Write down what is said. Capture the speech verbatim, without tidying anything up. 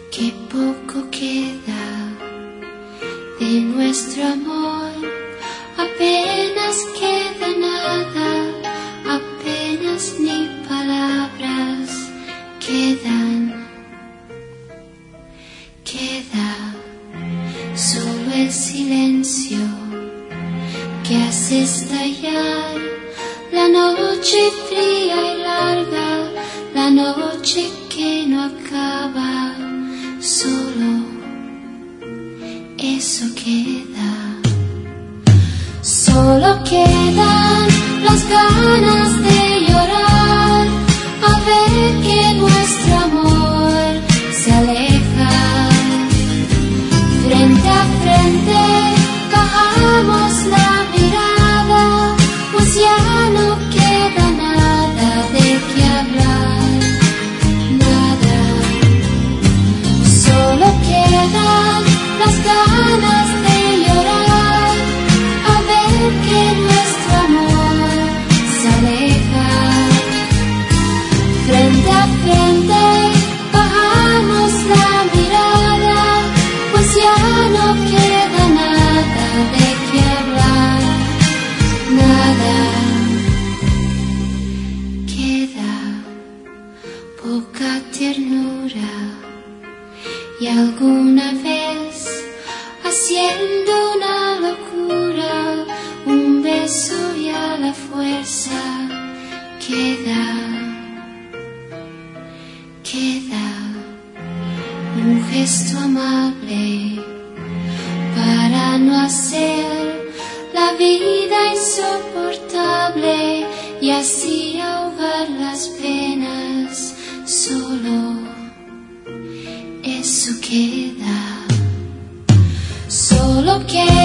que poco queda de nuestro amor, apenas queda nada, apenas ni palabras quedan, queda solo el silencio que hace estallar la noche fría y larga, la noche que no acaba, solo eso queda. Solo quedan las ganas de llorar al ver que nuestro amor se aleja. Frente a frente bajamos la mirada, pues ya no queda nada de qué hablar, nada. Solo quedan las ganas de llorar al ver que nuestro amor se aleja. Frente a frente bajamos la mirada, pues ya no queda nada de qué hablar, nada. Queda poca ternura y alguna vez, haciendo una locura, un beso y a la fuerza queda, queda un gesto amable para no hacer la vida insoportable y así ahogar las penas. Solo eso queda, solo queda